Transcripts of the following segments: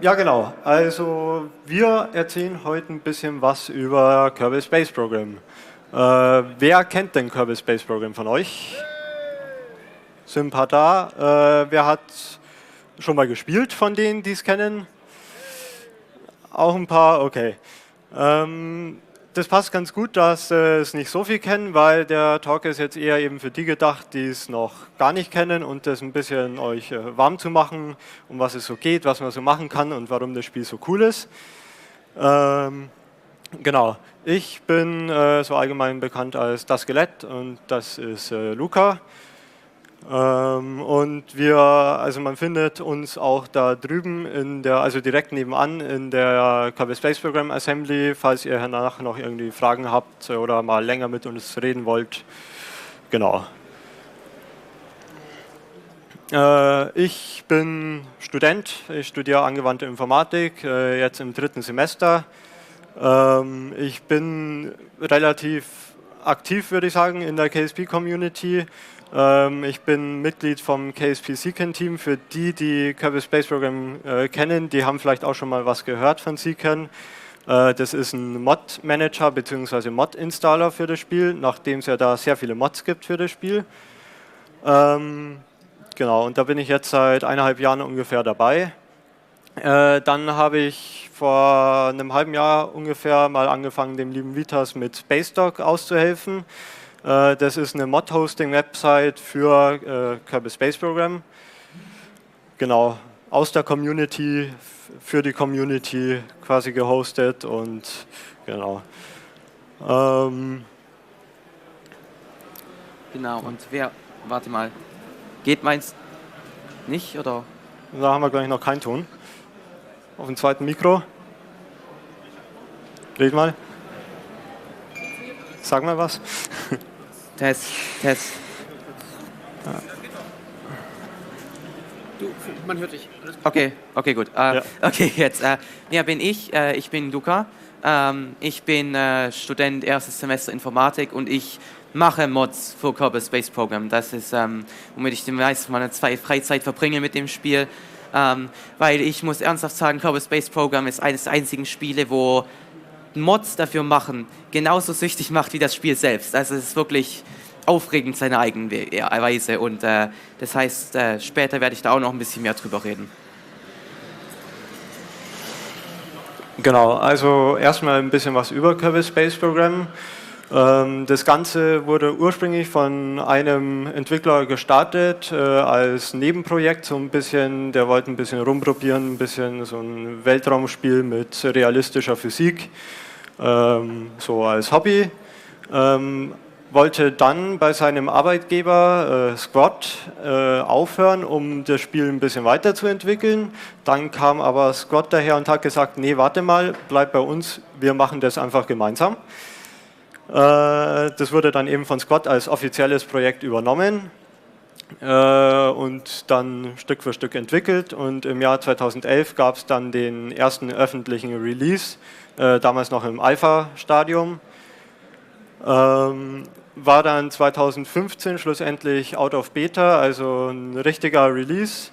Ja, genau. Also wir erzählen heute ein bisschen was über Kerbal Space Program. Wer kennt denn Kerbal Space Program von euch? Sind ein paar da. Wer hat schon mal gespielt von denen, die es kennen? Auch ein paar, okay. Das passt ganz gut, dass es nicht so viel kennen, weil der Talk ist jetzt eher eben für die gedacht, die es noch gar nicht kennen und das ein bisschen euch warm zu machen, um was es so geht, was man so machen kann und warum das Spiel so cool ist. Genau, ich bin so allgemein bekannt als das Skelett und das ist Luca. Und man findet uns auch da drüben also direkt nebenan in der Kerbal Space Program Assembly, falls ihr danach noch irgendwie Fragen habt oder mal länger mit uns reden wollt. Genau. Ich bin Student, ich studiere angewandte Informatik, jetzt im 3. Semester. Ich bin relativ aktiv, würde ich sagen, in der KSP-Community. Ich bin Mitglied vom KSP Seekan Team. Für die Kerbal Space Program kennen, die haben vielleicht auch schon mal was gehört von Seekan. Das ist ein Mod-Manager bzw. Mod-Installer für das Spiel, nachdem es ja da sehr viele Mods gibt für das Spiel. Genau, und da bin ich jetzt seit 1,5 Jahren ungefähr dabei. Dann habe ich vor einem halben Jahr ungefähr mal angefangen, dem lieben Vitas mit SpaceDock auszuhelfen. Das ist eine Mod-Hosting-Website für Kerbal Space Program. Genau, aus der Community, für die Community quasi gehostet und genau. Genau, und warte mal, geht meins nicht, oder? Da haben wir gleich noch keinen Ton. Auf dem zweiten Mikro. Red mal. Sag mal was. Test. Ja. Man hört dich. Okay, gut. Ja. Okay, jetzt. Bin ich. Ich bin Luca. Ich bin Student 1. Semester Informatik und ich mache Mods für Kerbal Space Program. Das ist, womit ich die meiste meiner Freizeit verbringe mit dem Spiel. Weil ich muss ernsthaft sagen, Kerbal Space Program ist eines der einzigen Spiele, wo Mods dafür machen, genauso süchtig macht wie das Spiel selbst. Also es ist wirklich aufregend seine eigene Weise und das heißt, später werde ich da auch noch ein bisschen mehr drüber reden. Genau, also erstmal ein bisschen was über Kerbal Space Program. Das Ganze wurde ursprünglich von einem Entwickler gestartet als Nebenprojekt, so ein bisschen, der wollte ein bisschen rumprobieren, ein bisschen so ein Weltraumspiel mit realistischer Physik, so als Hobby. Wollte dann bei seinem Arbeitgeber Squad aufhören, um das Spiel ein bisschen weiterzuentwickeln. Dann kam aber Squad daher und hat gesagt, nee, warte mal, bleib bei uns, wir machen das einfach gemeinsam. Das wurde dann eben von Squad als offizielles Projekt übernommen und dann Stück für Stück entwickelt. Und im Jahr 2011 gab es dann den ersten öffentlichen Release, damals noch im Alpha-Stadium. War dann 2015 schlussendlich out of beta, also ein richtiger Release.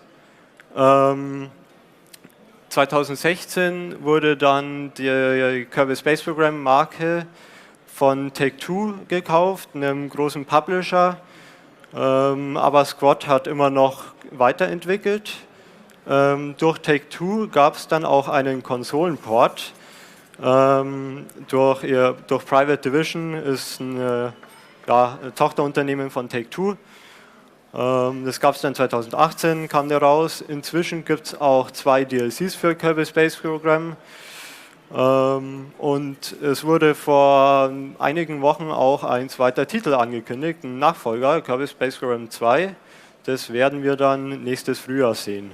2016 wurde dann die Kerbal Space Program Marke von Take-Two gekauft, einem großen Publisher, aber Squad hat immer noch weiterentwickelt. Durch Take-Two gab es dann auch einen Konsolenport. Durch Private Division ist ein Tochterunternehmen von Take-Two. Das gab es dann 2018, kam der raus. Inzwischen gibt es auch 2 DLCs für Kerbal Space Program. Und es wurde vor einigen Wochen auch ein zweiter Titel angekündigt, ein Nachfolger, Kerbal Space Program 2. Das werden wir dann nächstes Frühjahr sehen.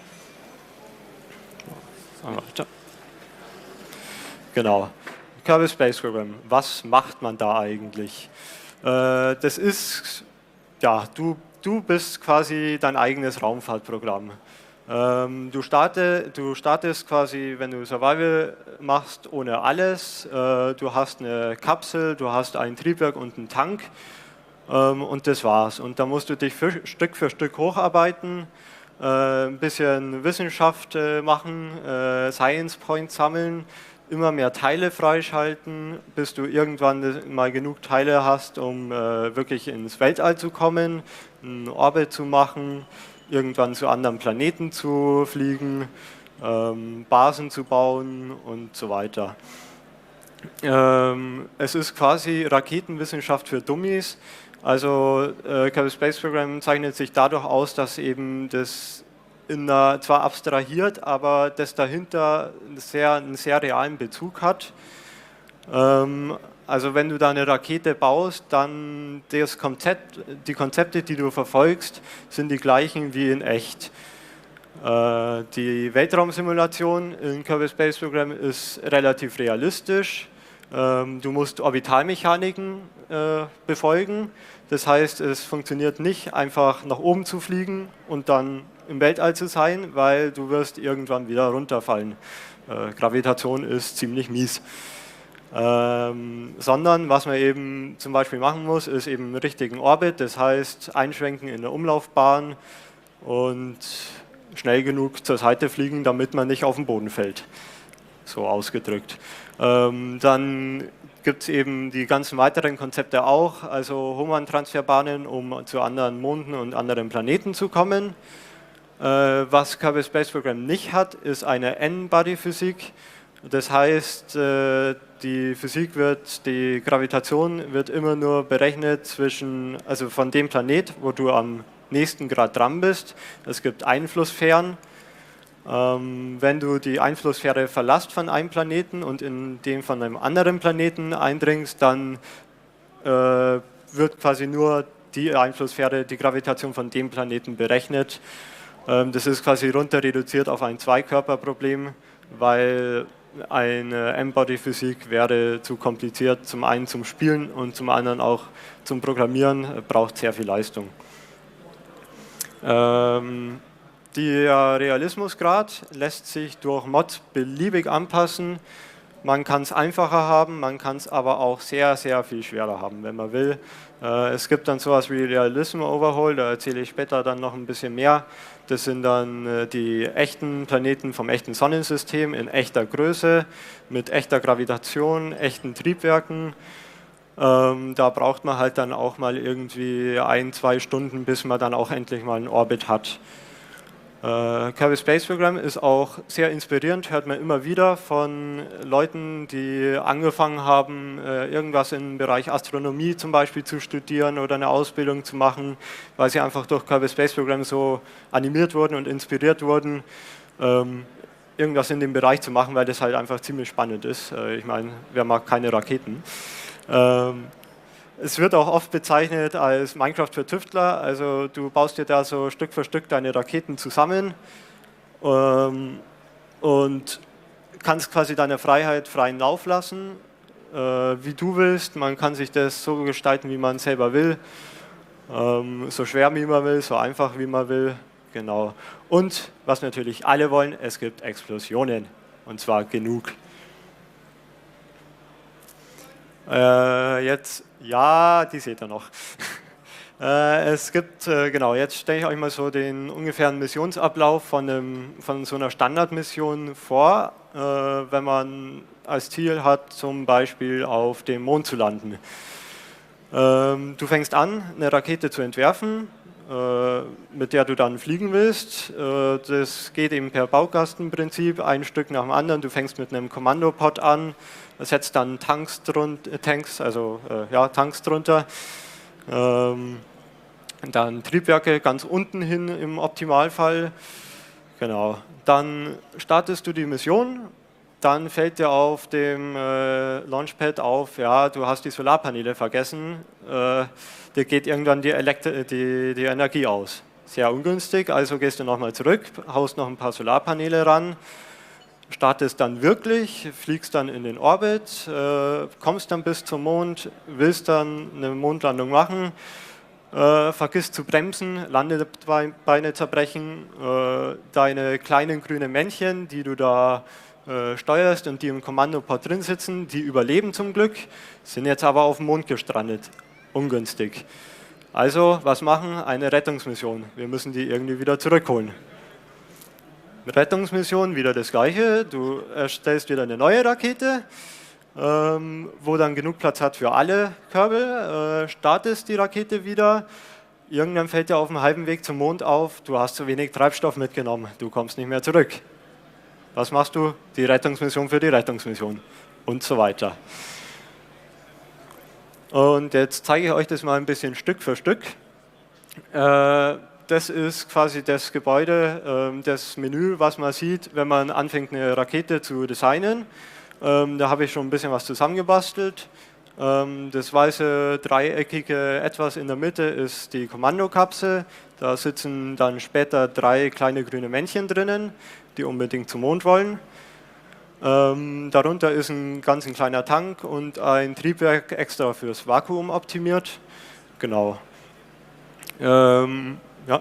Genau. Kerbal Space Program, was macht man da eigentlich? Das ist, ja, du bist quasi dein eigenes Raumfahrtprogramm. Du startest quasi, wenn du Survival machst, ohne alles. Du hast eine Kapsel, du hast ein Triebwerk und einen Tank und das war's. Und da musst du dich Stück für Stück hocharbeiten ein bisschen Wissenschaft machen, Science Points sammeln, immer mehr Teile freischalten, bis du irgendwann mal genug Teile hast, um wirklich ins Weltall zu kommen, einen Orbit zu machen, irgendwann zu anderen Planeten zu fliegen, Basen zu bauen und so weiter. Es ist quasi Raketenwissenschaft für Dummies. Also Kerbal Space Program zeichnet sich dadurch aus, dass eben das zwar abstrahiert, aber das dahinter einen sehr realen Bezug hat. Also wenn du da eine Rakete baust, dann die Konzepte, die du verfolgst, sind die gleichen wie in echt. Die Weltraumsimulation in Kerbal Space Program ist relativ realistisch. Du musst Orbitalmechaniken befolgen. Das heißt, es funktioniert nicht, einfach nach oben zu fliegen und dann im Weltall zu sein, weil du wirst irgendwann wieder runterfallen. Gravitation ist ziemlich mies. Sondern was man eben zum Beispiel machen muss, ist eben einen richtigen Orbit, das heißt einschwenken in der Umlaufbahn und schnell genug zur Seite fliegen, damit man nicht auf den Boden fällt, so ausgedrückt. Dann gibt es eben die ganzen weiteren Konzepte auch, also Hohmann-Transferbahnen, um zu anderen Monden und anderen Planeten zu kommen. Was Kerbal Space Program nicht hat, ist eine N-Body-Physik. Das heißt, die Gravitation wird immer nur berechnet also von dem Planet, wo du am nächsten Grad dran bist. Es gibt Einflusssphären. Wenn du die Einflusssphäre verlässt von einem Planeten und in den von einem anderen Planeten eindringst, dann wird quasi nur die Einflusssphäre, die Gravitation von dem Planeten berechnet. Das ist quasi runter reduziert auf ein Zweikörperproblem, weil eine M-Body-Physik wäre zu kompliziert, zum einen zum Spielen und zum anderen auch zum Programmieren, braucht sehr viel Leistung. Der Realismusgrad lässt sich durch Mods beliebig anpassen. Man kann es einfacher haben, man kann es aber auch sehr, sehr viel schwerer haben, wenn man will. Es gibt dann sowas wie Realism Overhaul, da erzähle ich später dann noch ein bisschen mehr. Das sind dann die echten Planeten vom echten Sonnensystem in echter Größe, mit echter Gravitation, echten Triebwerken. Da braucht man halt dann auch mal irgendwie 1-2 Stunden, bis man dann auch endlich mal einen Orbit hat. Kerbal Space Program ist auch sehr inspirierend, hört man immer wieder von Leuten, die angefangen haben, irgendwas im Bereich Astronomie zum Beispiel zu studieren oder eine Ausbildung zu machen, weil sie einfach durch Kerbal Space Program so animiert wurden und inspiriert wurden, irgendwas in dem Bereich zu machen, weil das halt einfach ziemlich spannend ist. Ich meine, wer mag keine Raketen? Es wird auch oft bezeichnet als Minecraft für Tüftler, also du baust dir da so Stück für Stück deine Raketen zusammen und kannst quasi deine Freiheit freien Lauf lassen, wie du willst. Man kann sich das so gestalten, wie man selber will, so schwer wie man will, so einfach wie man will, genau. Und was natürlich alle wollen, es gibt Explosionen und zwar genug. Jetzt, ja, die seht ihr noch. Es gibt, genau, jetzt stelle ich euch mal so den ungefähren Missionsablauf von so einer Standardmission vor, wenn man als Ziel hat, zum Beispiel auf dem Mond zu landen. Du fängst an, eine Rakete zu entwerfen, mit der du dann fliegen willst. Das geht eben per Baukastenprinzip, ein Stück nach dem anderen. Du fängst mit einem Kommandopod an, setzt dann Tanks drunter, dann Triebwerke ganz unten hin im Optimalfall. Genau. Dann startest du die Mission, dann fällt dir auf dem Launchpad auf, ja, du hast die Solarpaneele vergessen, dir geht irgendwann die Energie aus. Sehr ungünstig, also gehst du nochmal zurück, haust noch ein paar Solarpaneele ran, startest dann wirklich, fliegst dann in den Orbit, kommst dann bis zum Mond, willst dann eine Mondlandung machen, vergisst zu bremsen, Landebeine zerbrechen, deine kleinen grünen Männchen, die du da steuerst und die im Kommandopod drin sitzen, die überleben zum Glück, sind jetzt aber auf dem Mond gestrandet. Ungünstig. Also, was machen? Eine Rettungsmission. Wir müssen die irgendwie wieder zurückholen. Rettungsmission wieder das Gleiche. Du erstellst wieder eine neue Rakete, wo dann genug Platz hat für alle Körbe, startest die Rakete wieder. Irgendwann fällt dir auf dem halben Weg zum Mond auf, du hast zu wenig Treibstoff mitgenommen, du kommst nicht mehr zurück. Was machst du? Die Rettungsmission für die Rettungsmission und so weiter. Und jetzt zeige ich euch das mal ein bisschen Stück für Stück. Das ist quasi das Gebäude, das Menü, was man sieht, wenn man anfängt, eine Rakete zu designen. Da habe ich schon ein bisschen was zusammengebastelt. Das weiße, dreieckige Etwas in der Mitte ist die Kommandokapsel. Da sitzen dann später 3 kleine grüne Männchen drinnen, die unbedingt zum Mond wollen. Darunter ist ein ganz kleiner Tank und ein Triebwerk extra fürs Vakuum optimiert. Genau. Ja.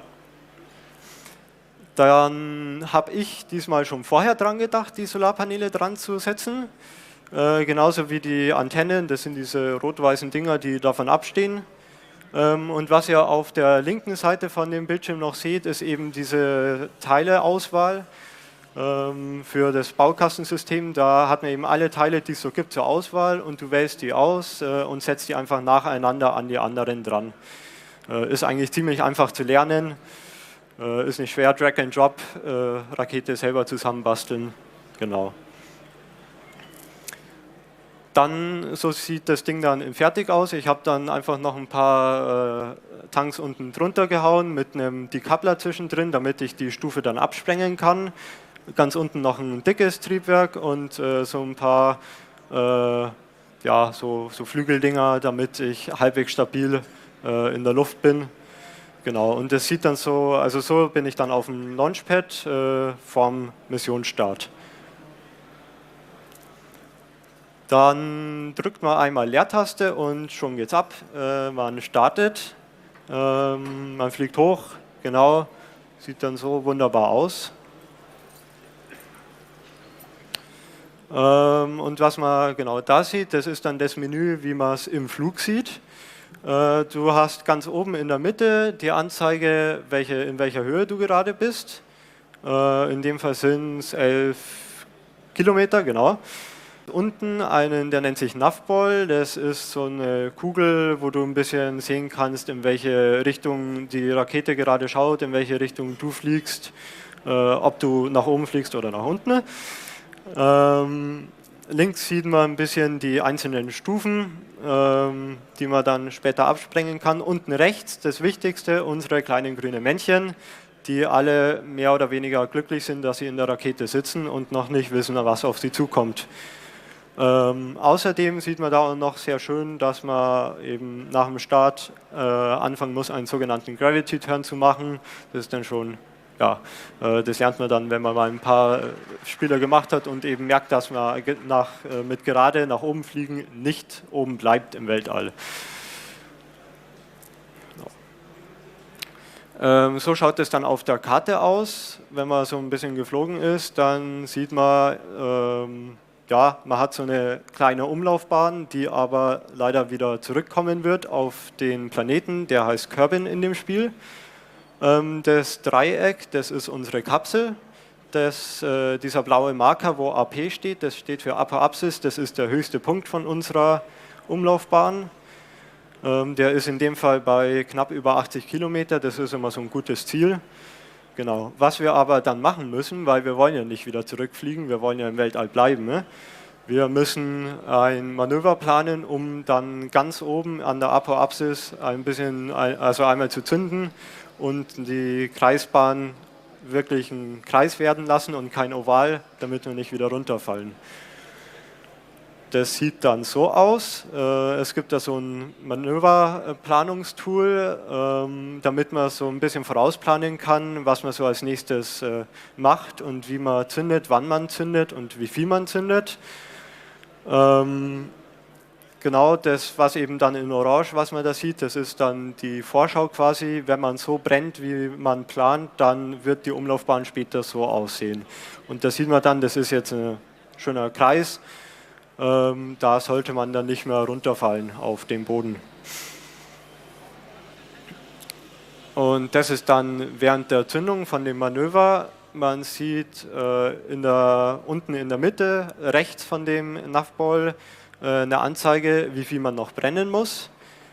Dann habe ich diesmal schon vorher dran gedacht, die Solarpaneele dran zu setzen. Genauso wie die Antennen, das sind diese rot-weißen Dinger, die davon abstehen. Und was ihr auf der linken Seite von dem Bildschirm noch seht, ist eben diese Teileauswahl für das Baukastensystem. Da hat man eben alle Teile, die es so gibt, zur Auswahl und du wählst die aus und setzt die einfach nacheinander an die anderen dran. Ist eigentlich ziemlich einfach zu lernen, ist nicht schwer, Drag and Drop, Rakete selber zusammenbasteln, genau. Dann, so sieht das Ding dann fertig aus. Ich habe dann einfach noch ein paar Tanks unten drunter gehauen mit einem Decoupler zwischendrin, damit ich die Stufe dann absprengen kann. Ganz unten noch ein dickes Triebwerk und so ein paar ja, so Flügeldinger, damit ich halbwegs stabil in der Luft bin. Genau, und das sieht dann so, also so bin ich dann auf dem Launchpad vorm Missionsstart. Dann drückt man einmal Leertaste und schon geht's ab. Man startet, man fliegt hoch, genau, sieht dann so wunderbar aus. Und was man genau da sieht, das ist dann das Menü, wie man es im Flug sieht. Du hast ganz oben in der Mitte die Anzeige, in welcher Höhe du gerade bist. In dem Fall sind es 11 Kilometer, genau. Unten einen, der nennt sich Navball, das ist so eine Kugel, wo du ein bisschen sehen kannst, in welche Richtung die Rakete gerade schaut, in welche Richtung du fliegst, ob du nach oben fliegst oder nach unten. Links sieht man ein bisschen die einzelnen Stufen, die man dann später absprengen kann. Unten rechts, das Wichtigste, unsere kleinen grünen Männchen, die alle mehr oder weniger glücklich sind, dass sie in der Rakete sitzen und noch nicht wissen, was auf sie zukommt. Außerdem sieht man da auch noch sehr schön, dass man eben nach dem Start anfangen muss, einen sogenannten Gravity Turn zu machen. Das ist dann schon, ja, das lernt man dann, wenn man mal ein paar Spieler gemacht hat und eben merkt, dass man mit gerade nach oben fliegen nicht oben bleibt im Weltall. So schaut es dann auf der Karte aus. Wenn man so ein bisschen geflogen ist, dann sieht man, ja, man hat so eine kleine Umlaufbahn, die aber leider wieder zurückkommen wird auf den Planeten, der heißt Kerbin in dem Spiel. Das Dreieck, das ist unsere Kapsel. Dieser blaue Marker, wo AP steht, das steht für Apoapsis, das ist der höchste Punkt von unserer Umlaufbahn. Der ist in dem Fall bei knapp über 80 Kilometer, das ist immer so ein gutes Ziel. Genau. Was wir aber dann machen müssen, weil wir wollen ja nicht wieder zurückfliegen, wir wollen ja im Weltall bleiben. Ne? Wir müssen ein Manöver planen, um dann ganz oben an der Apoapsis also einmal zu zünden und die Kreisbahn wirklich einen Kreis werden lassen und kein Oval, damit wir nicht wieder runterfallen. Das sieht dann so aus. Es gibt da so ein Manöverplanungstool, damit man so ein bisschen vorausplanen kann, was man so als nächstes macht und wie man zündet, wann man zündet und wie viel man zündet. Genau das, was eben dann in Orange, was man da sieht, das ist dann die Vorschau quasi. Wenn man so brennt, wie man plant, dann wird die Umlaufbahn später so aussehen. Und da sieht man dann, das ist jetzt ein schöner Kreis. Da sollte man dann nicht mehr runterfallen auf den Boden. Und das ist dann während der Zündung von dem Manöver. man sieht unten in der Mitte, rechts von dem Navball, eine Anzeige, wie viel man noch brennen muss.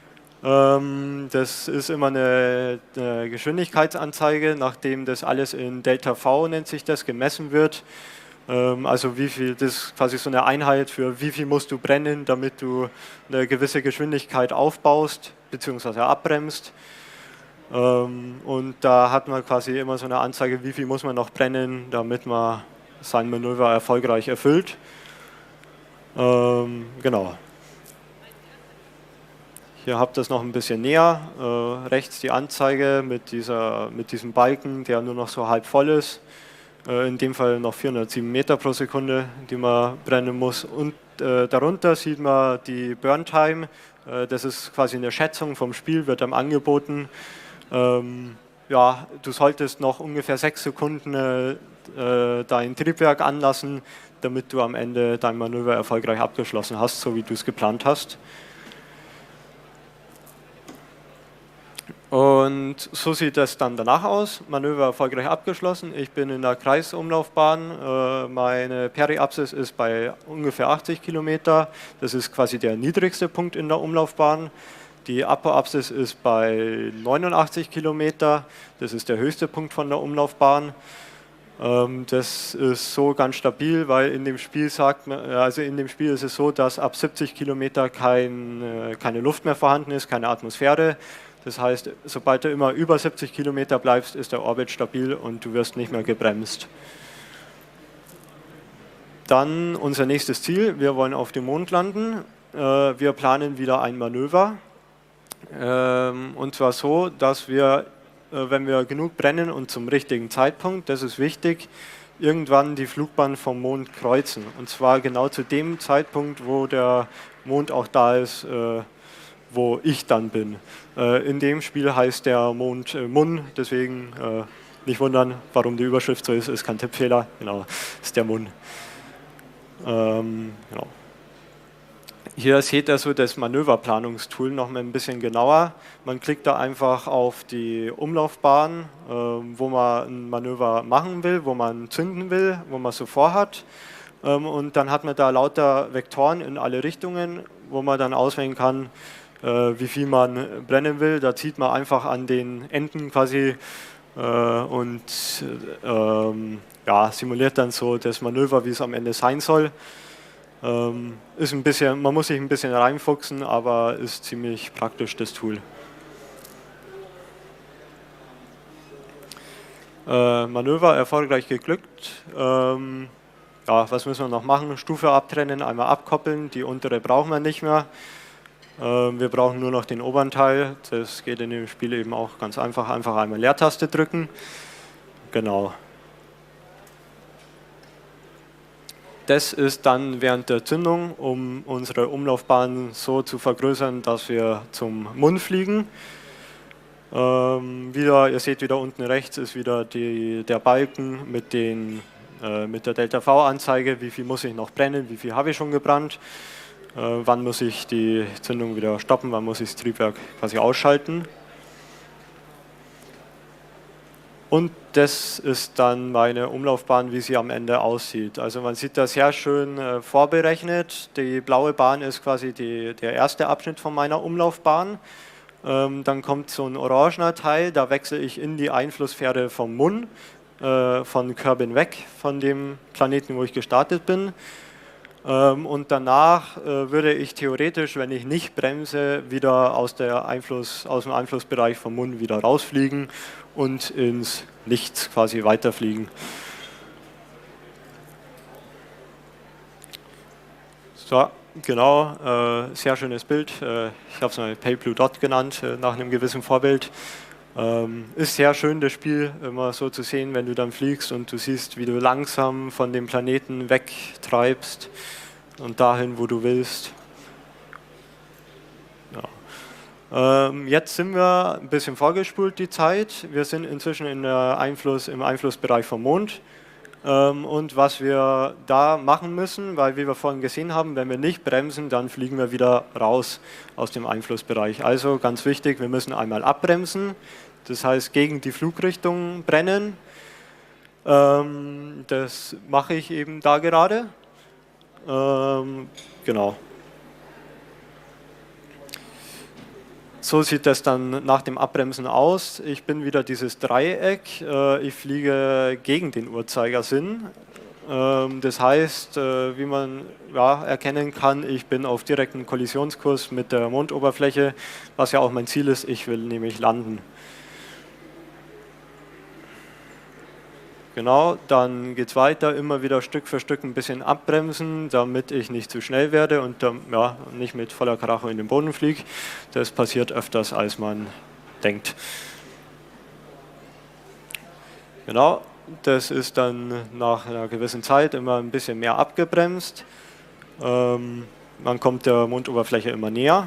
Das ist immer eine Geschwindigkeitsanzeige, nachdem das alles in Delta V, nennt sich das, gemessen wird. Also wie viel, das ist quasi so eine Einheit für wie viel musst du brennen, damit du eine gewisse Geschwindigkeit aufbaust bzw. abbremst. Und da hat man quasi immer so eine Anzeige, wie viel muss man noch brennen, damit man sein Manöver erfolgreich erfüllt. Genau. Hier habt ihr es noch ein bisschen näher. Rechts die Anzeige mit diesem Balken, der nur noch so halb voll ist. In dem Fall noch 407 Meter pro Sekunde, die man brennen muss. Und darunter sieht man die Burn Time. Das ist quasi eine Schätzung vom Spiel, wird einem angeboten. Ja, du solltest noch ungefähr 6 Sekunden dein Triebwerk anlassen, damit du am Ende dein Manöver erfolgreich abgeschlossen hast, so wie du es geplant hast. Und so sieht es dann danach aus. Manöver erfolgreich abgeschlossen. Ich bin in der Kreisumlaufbahn. Meine Periapsis ist bei ungefähr 80 Kilometer. Das ist quasi der niedrigste Punkt in der Umlaufbahn. Die Apoapsis ist bei 89 Kilometer. Das ist der höchste Punkt von der Umlaufbahn. Das ist so ganz stabil, weil in dem Spiel ist es so, dass ab 70 Kilometer keine Luft mehr vorhanden ist, keine Atmosphäre. Das heißt, sobald du immer über 70 Kilometer bleibst, ist der Orbit stabil und du wirst nicht mehr gebremst. Dann unser nächstes Ziel, wir wollen auf dem Mond landen. Wir planen wieder ein Manöver. Und zwar so, dass wir, wenn wir genug brennen und zum richtigen Zeitpunkt, das ist wichtig, irgendwann die Flugbahn vom Mond kreuzen. Und zwar genau zu dem Zeitpunkt, wo der Mond auch da ist, wo ich dann bin. In dem Spiel heißt der Mond Mun, deswegen nicht wundern, warum die Überschrift so ist kein Tippfehler, genau, ist der Mun. Genau. Hier seht ihr so das Manöverplanungstool noch mal ein bisschen genauer. Man klickt da einfach auf die Umlaufbahn, wo man ein Manöver machen will, wo man zünden will, wo man so vorhat. Und dann hat man da lauter Vektoren in alle Richtungen, wo man dann auswählen kann, wie viel man brennen will. Da zieht man einfach an den Enden quasi und ja, simuliert dann so das Manöver, wie es am Ende sein soll. Ist ein bisschen, man muss sich ein bisschen reinfuchsen, aber ist ziemlich praktisch, das Tool. Manöver erfolgreich geglückt. Ja, was müssen wir noch machen? Stufe abtrennen, einmal abkoppeln, die untere brauchen wir nicht mehr. Wir brauchen nur noch den oberen Teil, das geht in dem Spiel eben auch ganz einfach, einfach einmal Leertaste drücken. Genau. Das ist dann während der Zündung, um unsere Umlaufbahn so zu vergrößern, dass wir zum Mond fliegen. Ihr seht wieder unten rechts ist wieder der Balken mit der Delta V-Anzeige, wie viel muss ich noch brennen, wie viel habe ich schon gebrannt. Wann muss ich die Zündung wieder stoppen, wann muss ich das Triebwerk quasi ausschalten. Und das ist dann meine Umlaufbahn, wie sie am Ende aussieht. Also man sieht das sehr schön vorberechnet. Die blaue Bahn ist quasi der erste Abschnitt von meiner Umlaufbahn. Dann kommt so ein orangener Teil, da wechsle ich in die Einflusssphäre vom Mun, von Kerbin weg, von dem Planeten, wo ich gestartet bin. Und danach würde ich theoretisch, wenn ich nicht bremse, wieder aus dem Einflussbereich vom Mund wieder rausfliegen und ins Nichts quasi weiterfliegen. So, genau, sehr schönes Bild. Ich habe es mal Pale Blue Dot genannt, nach einem gewissen Vorbild. Ist sehr schön, das Spiel immer so zu sehen, wenn du dann fliegst und du siehst, wie du langsam von dem Planeten wegtreibst und dahin, wo du willst. Ja. Jetzt sind wir ein bisschen vorgespult, die Zeit. Wir sind inzwischen im Einflussbereich vom Mond. Und was wir da machen müssen, weil wie wir vorhin gesehen haben, wenn wir nicht bremsen, dann fliegen wir wieder raus aus dem Einflussbereich. Also ganz wichtig, wir müssen einmal abbremsen, das heißt gegen die Flugrichtung brennen. Das mache ich eben da gerade. Genau. So sieht das dann nach dem Abbremsen aus. Ich bin wieder dieses Dreieck. Ich fliege gegen den Uhrzeigersinn. Das heißt, wie man erkennen kann, ich bin auf direkten Kollisionskurs mit der Mondoberfläche, was ja auch mein Ziel ist. Ich will nämlich landen. Genau, dann geht es weiter, immer wieder Stück für Stück ein bisschen abbremsen, damit ich nicht zu schnell werde und nicht mit voller Karacho in den Boden fliege. Das passiert öfters, als man denkt. Genau, das ist dann nach einer gewissen Zeit immer ein bisschen mehr abgebremst. Man kommt der Mondoberfläche immer näher.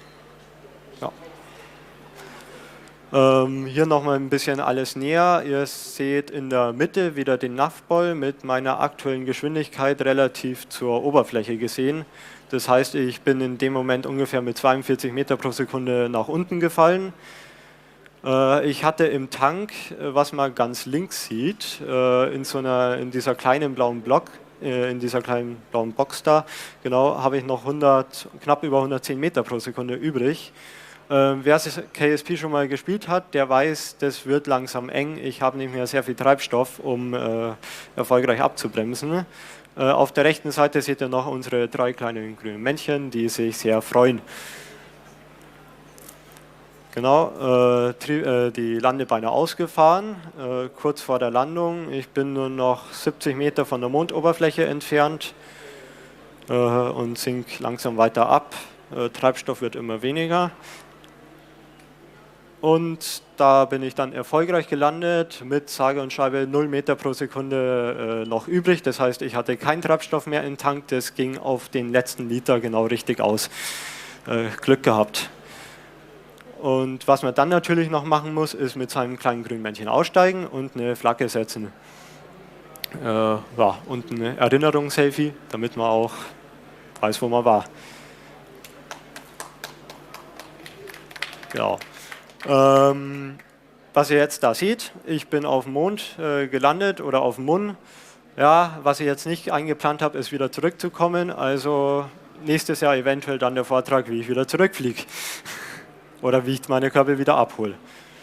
Hier nochmal ein bisschen alles näher. Ihr seht in der Mitte wieder den Navball mit meiner aktuellen Geschwindigkeit relativ zur Oberfläche gesehen. Das heißt, ich bin in dem Moment ungefähr mit 42 Meter pro Sekunde nach unten gefallen. Ich hatte im Tank, was man ganz links sieht, in dieser kleinen blauen Block, in dieser kleinen blauen Box da, genau, habe ich noch knapp über 110 Meter pro Sekunde übrig. Wer KSP schon mal gespielt hat, der weiß, das wird langsam eng. Ich habe nicht mehr sehr viel Treibstoff, um erfolgreich abzubremsen. Auf der rechten Seite seht ihr noch unsere 3 kleinen grünen Männchen, die sich sehr freuen. Genau, die Landebeine ausgefahren, kurz vor der Landung. Ich bin nur noch 70 Meter von der Mondoberfläche entfernt und sink langsam weiter ab. Treibstoff wird immer weniger. Und da bin ich dann erfolgreich gelandet mit sage und schreibe 0 Meter pro Sekunde noch übrig. Das heißt, ich hatte keinen Treibstoff mehr im Tank. Das ging auf den letzten Liter genau richtig aus. Glück gehabt. Und was man dann natürlich noch machen muss, ist mit seinem kleinen grünen Männchen aussteigen und eine Flagge setzen. Und eine Erinnerungsselfie, damit man auch weiß, wo man war. Genau. Was ihr jetzt da seht, ich bin auf dem Mond gelandet oder auf dem Mun. Ja, was ich jetzt nicht eingeplant habe, ist wieder zurückzukommen. Also nächstes Jahr eventuell dann der Vortrag, wie ich wieder zurückfliege. Oder wie ich meine Körper wieder abhole.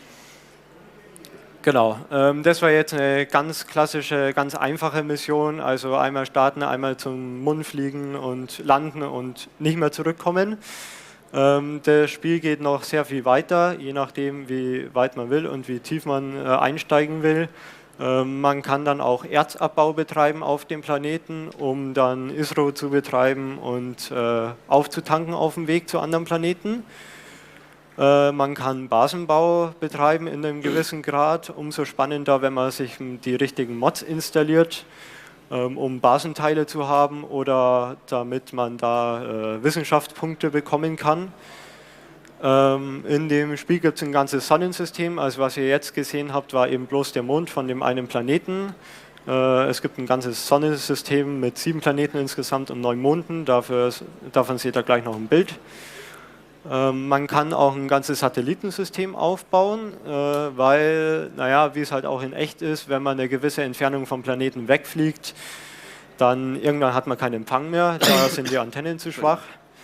Genau, das war jetzt eine ganz klassische, ganz einfache Mission. Also einmal starten, einmal zum Mond fliegen und landen und nicht mehr zurückkommen. Das Spiel geht noch sehr viel weiter, je nachdem, wie weit man will und wie tief man einsteigen will. Man kann dann auch Erzabbau betreiben auf dem Planeten, um dann ISRO zu betreiben und aufzutanken auf dem Weg zu anderen Planeten. Man kann Basenbau betreiben in einem gewissen Grad, umso spannender, wenn man sich die richtigen Mods installiert, um Basenteile zu haben oder damit man da Wissenschaftspunkte bekommen kann. In dem Spiel gibt es ein ganzes Sonnensystem, also was ihr jetzt gesehen habt, war eben bloß der Mond von dem einen Planeten. Es gibt ein ganzes Sonnensystem mit 7 Planeten insgesamt und 9 Monden, davon seht ihr gleich noch ein Bild. Man kann auch ein ganzes Satellitensystem aufbauen, weil, naja, wie es halt auch in echt ist, wenn man eine gewisse Entfernung vom Planeten wegfliegt, dann irgendwann hat man keinen Empfang mehr, da sind die Antennen zu schwach.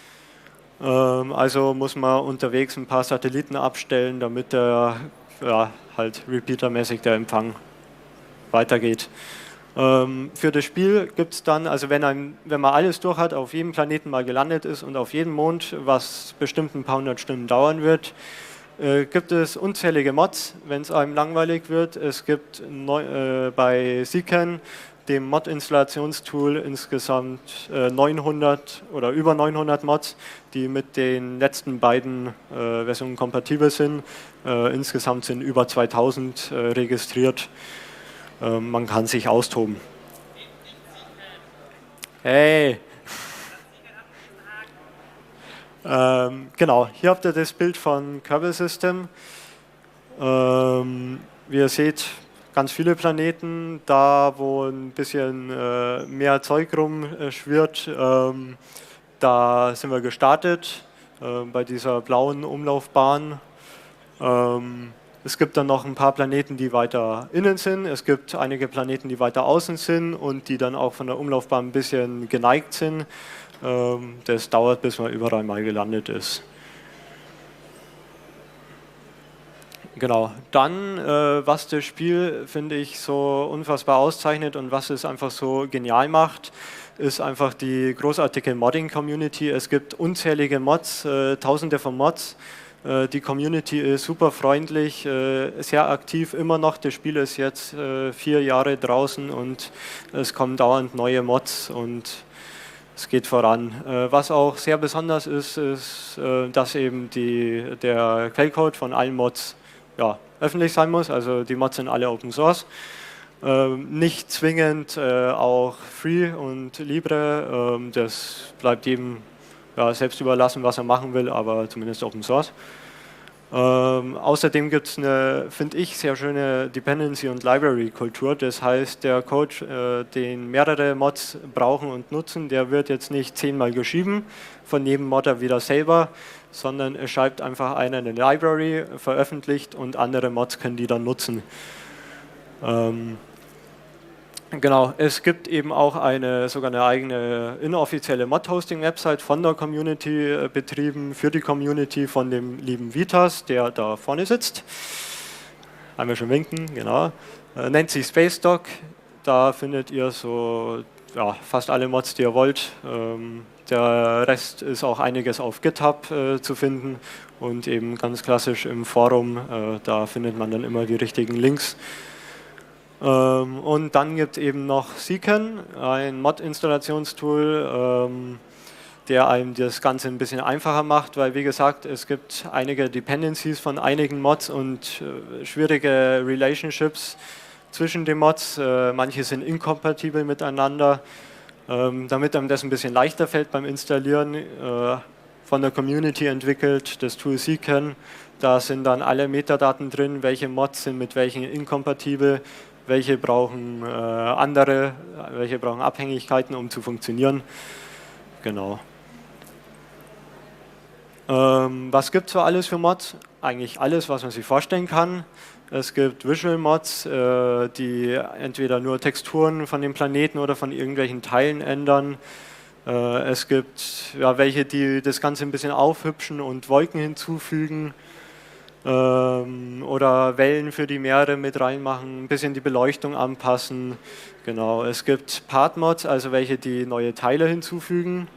Also muss man unterwegs ein paar Satelliten abstellen, damit halt repeatermäßig der Empfang weitergeht. Für das Spiel gibt es dann, also wenn man alles durch hat, auf jedem Planeten mal gelandet ist und auf jedem Mond, was bestimmt ein paar 100 Stunden dauern wird, gibt es unzählige Mods, wenn es einem langweilig wird. Es gibt bei Siken, dem Mod-Installationstool, insgesamt 900 oder über 900 Mods, die mit den letzten beiden Versionen kompatibel sind. Insgesamt sind über 2000 registriert. Man kann sich austoben. Hey! Genau, hier habt ihr das Bild von Kerbal System. Wie ihr seht, ganz viele Planeten, da wo ein bisschen mehr Zeug rumschwirrt, da sind wir gestartet, bei dieser blauen Umlaufbahn. Es gibt dann noch ein paar Planeten, die weiter innen sind. Es gibt einige Planeten, die weiter außen sind und die dann auch von der Umlaufbahn ein bisschen geneigt sind. Das dauert, bis man überall mal gelandet ist. Genau, dann, was das Spiel, finde ich, so unfassbar auszeichnet und was es einfach so genial macht, ist einfach die großartige Modding-Community. Es gibt unzählige Mods, tausende von Mods. Die Community ist super freundlich, sehr aktiv immer noch. Das Spiel ist jetzt 4 Jahre draußen und es kommen dauernd neue Mods und es geht voran. Was auch sehr besonders ist, ist, dass eben der Quellcode von allen Mods öffentlich sein muss. Also die Mods sind alle Open Source. Nicht zwingend auch Free und Libre. Das bleibt jedem selbst überlassen, was er machen will, aber zumindest Open Source. Außerdem gibt es eine, finde ich, sehr schöne Dependency- und Library-Kultur. Das heißt, der Code, den mehrere Mods brauchen und nutzen, der wird jetzt nicht 10-mal geschrieben von jedem Modder wieder selber, sondern er schreibt einfach eine Library, veröffentlicht und andere Mods können die dann nutzen. Genau, es gibt eben auch sogar eine eigene inoffizielle Mod-Hosting-Website von der Community betrieben, für die Community von dem lieben Vitas, der da vorne sitzt. Einmal schon winken, genau. Nennt sich SpaceDoc, da findet ihr so fast alle Mods, die ihr wollt. Der Rest ist auch einiges auf GitHub zu finden und eben ganz klassisch im Forum, da findet man dann immer die richtigen Links. Und dann gibt es eben noch Seeken, ein Mod-Installationstool, der einem das Ganze ein bisschen einfacher macht, weil wie gesagt, es gibt einige Dependencies von einigen Mods und schwierige Relationships zwischen den Mods. Manche sind inkompatibel miteinander. Damit einem das ein bisschen leichter fällt beim Installieren, von der Community entwickelt, das Tool Seeken. Da sind dann alle Metadaten drin, welche Mods sind mit welchen inkompatibel, welche brauchen welche brauchen Abhängigkeiten, um zu funktionieren. Genau. Was gibt es so alles für Mods? Eigentlich alles, was man sich vorstellen kann. Es gibt Visual Mods, die entweder nur Texturen von dem Planeten oder von irgendwelchen Teilen ändern. Es gibt welche, die das Ganze ein bisschen aufhübschen und Wolken hinzufügen. Oder Wellen für die Meere mit reinmachen, ein bisschen die Beleuchtung anpassen. Genau, es gibt Part-Mods, also welche, die neue Teile hinzufügen.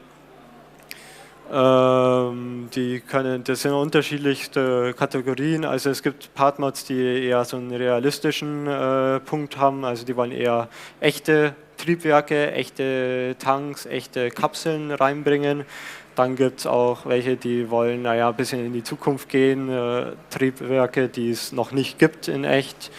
Das sind unterschiedlichste Kategorien, also es gibt Part-Mods, die eher so einen realistischen Punkt haben, also die wollen eher echte Triebwerke, echte Tanks, echte Kapseln reinbringen. Dann gibt es auch welche, die wollen ein bisschen in die Zukunft gehen, Triebwerke, die es noch nicht gibt in echt,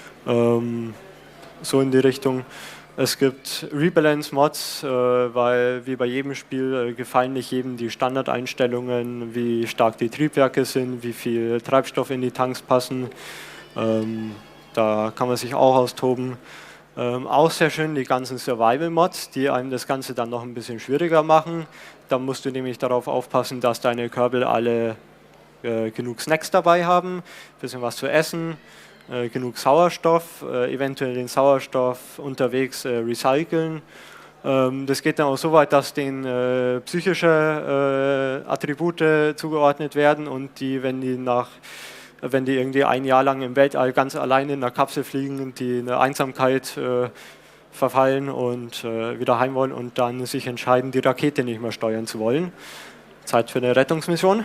so in die Richtung. Es gibt Rebalance-Mods, weil wie bei jedem Spiel gefallen nicht jedem die Standardeinstellungen, wie stark die Triebwerke sind, wie viel Treibstoff in die Tanks passen. Da kann man sich auch austoben. Auch sehr schön die ganzen Survival-Mods, die einem das Ganze dann noch ein bisschen schwieriger machen. Da musst du nämlich darauf aufpassen, dass deine Kerbal alle genug Snacks dabei haben, ein bisschen was zu essen, genug Sauerstoff, eventuell den Sauerstoff unterwegs recyceln. Das geht dann auch so weit, dass denen psychische Attribute zugeordnet werden und wenn die irgendwie 1 Jahr lang im Weltall ganz alleine in einer Kapsel fliegen, die in der Einsamkeit verfallen und wieder heim wollen und dann sich entscheiden, die Rakete nicht mehr steuern zu wollen. Zeit für eine Rettungsmission.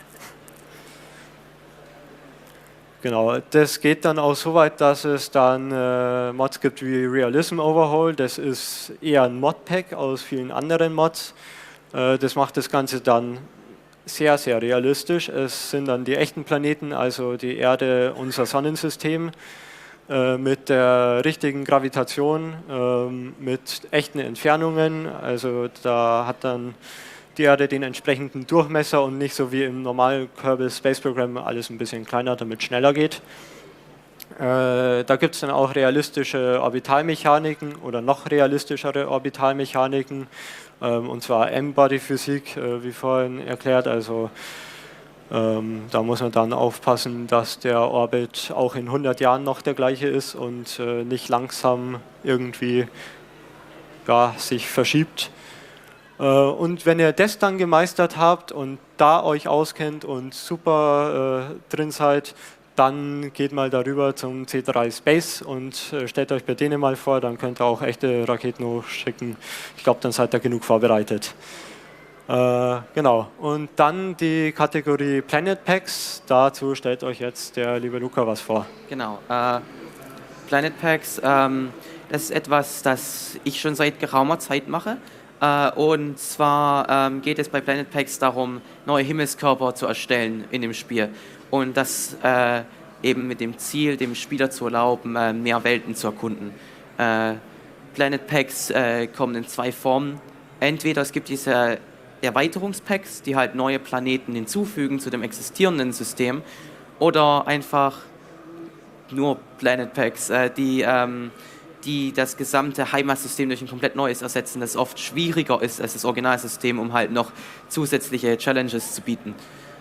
Genau, das geht dann auch so weit, dass es dann Mods gibt wie Realism Overhaul. Das ist eher ein Modpack aus vielen anderen Mods. Das macht das Ganze dann sehr, sehr realistisch. Es sind dann die echten Planeten, also die Erde, unser Sonnensystem, mit der richtigen Gravitation, mit echten Entfernungen. Also da hat dann die Erde den entsprechenden Durchmesser und nicht so wie im normalen Kerbal Space Program alles ein bisschen kleiner, damit es schneller geht. Da gibt es dann auch realistische Orbitalmechaniken oder noch realistischere Orbitalmechaniken, und zwar M-Body-Physik, wie vorhin erklärt, also Da muss man dann aufpassen, dass der Orbit auch in 100 Jahren noch der gleiche ist und nicht langsam irgendwie sich verschiebt. Und wenn ihr das dann gemeistert habt und da euch auskennt und super drin seid, dann geht mal darüber zum C3 Space und stellt euch bei denen mal vor, dann könnt ihr auch echte Raketen hochschicken. Ich glaube, dann seid ihr genug vorbereitet. Genau, und dann die Kategorie Planet Packs. Dazu stellt euch jetzt der liebe Luca was vor. Genau, Planet Packs, das ist etwas, das ich schon seit geraumer Zeit mache. Und zwar geht es bei Planet Packs darum, neue Himmelskörper zu erstellen in dem Spiel. Und das eben mit dem Ziel, dem Spieler zu erlauben, mehr Welten zu erkunden. Planet Packs kommen in zwei Formen. Entweder es gibt diese Erweiterungspacks, die halt neue Planeten hinzufügen zu dem existierenden System, oder einfach nur Planet Packs, die das gesamte Heimatsystem durch ein komplett neues ersetzen, das oft schwieriger ist als das Originalsystem, um halt noch zusätzliche Challenges zu bieten.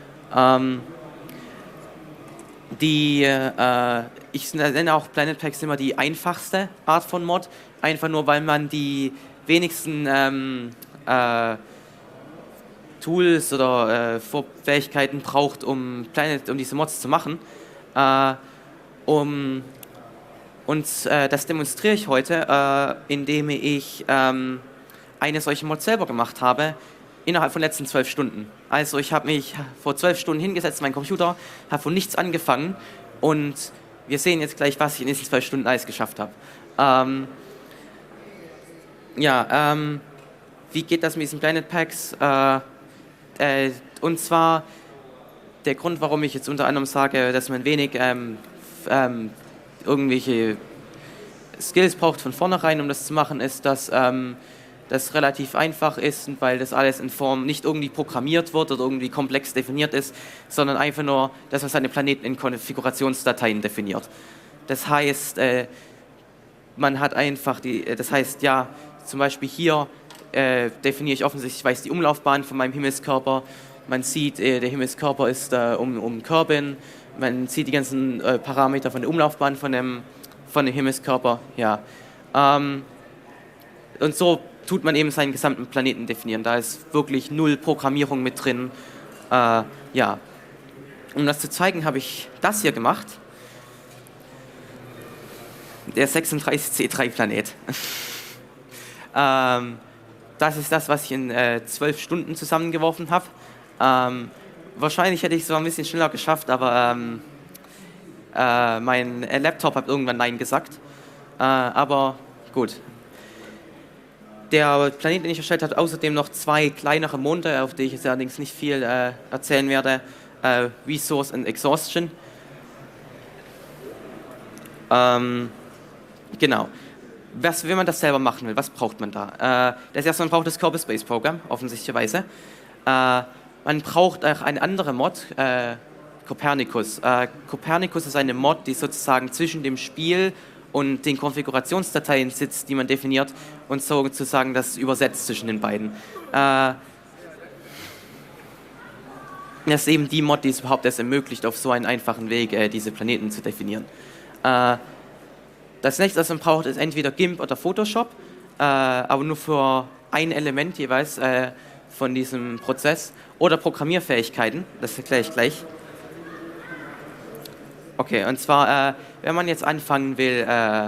Ich nenne auch Planet Packs immer die einfachste Art von Mod, einfach nur, weil man die wenigsten Tools oder Fähigkeiten braucht, um diese Mods zu machen. Das demonstriere ich heute, indem ich eine solche Mod selber gemacht habe, innerhalb von den letzten 12 Stunden. Also ich habe mich vor 12 Stunden hingesetzt, meinen Computer, habe von nichts angefangen und wir sehen jetzt gleich, was ich in diesen 12 Stunden alles geschafft habe. Wie geht das mit diesen Planet Packs? Und zwar der Grund, warum ich jetzt unter anderem sage, dass man wenig irgendwelche Skills braucht von vornherein, um das zu machen, ist, dass das relativ einfach ist, weil das alles in Form nicht irgendwie programmiert wird oder irgendwie komplex definiert ist, sondern einfach nur, dass man seine Planeten in Konfigurationsdateien definiert. Das heißt, man hat einfach zum Beispiel hier definiere ich offensichtlich, ich weiß die Umlaufbahn von meinem Himmelskörper, man sieht, der Himmelskörper ist um Kerbin, man sieht die ganzen Parameter von der Umlaufbahn von dem Himmelskörper, ja. Und so tut man eben seinen gesamten Planeten definieren. Da ist wirklich null Programmierung mit drin. Um das zu zeigen, habe ich das hier gemacht. Der 36C3-Planet. Das ist das, was ich in 12 Stunden zusammengeworfen habe. Wahrscheinlich hätte ich es so ein bisschen schneller geschafft, aber mein Laptop hat irgendwann Nein gesagt. Aber gut. Der Planet, den ich erstellt habe, hat außerdem noch 2 kleinere Monde, auf die ich jetzt allerdings nicht viel erzählen werde. Resource und Exhaustion. Genau. Wenn man das selber machen will, was braucht man da? Das erste, man braucht das Kerbal Space Program, offensichtlicherweise. Man braucht auch eine andere Mod, Copernicus. Copernicus ist eine Mod, die sozusagen zwischen dem Spiel und den Konfigurationsdateien sitzt, die man definiert, und sozusagen das übersetzt zwischen den beiden. Das ist eben die Mod, die es überhaupt erst ermöglicht, auf so einen einfachen Weg diese Planeten zu definieren. Das nächste, was man braucht, ist entweder GIMP oder Photoshop, aber nur für ein Element jeweils von diesem Prozess, oder Programmierfähigkeiten, das erkläre ich gleich. Okay, und zwar, wenn man jetzt anfangen will,